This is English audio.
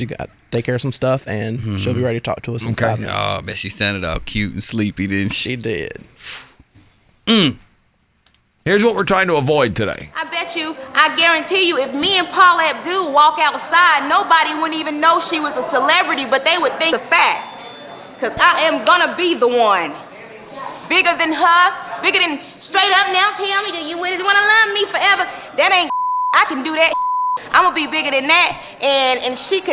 She got to take care of some stuff, and she'll be ready to talk to us in 5 minutes. Oh, I bet she sounded all cute and sleepy, didn't she? She did. Here's what we're trying to avoid today. I guarantee you, if me and Paula Abdul walk outside, nobody wouldn't even know she was a celebrity, but they would think the fact. Because I am going to be the one. Bigger than her, bigger than straight up now, tell me, do you want to love me forever? That ain't I can do that. I'm going to be bigger than that, and she could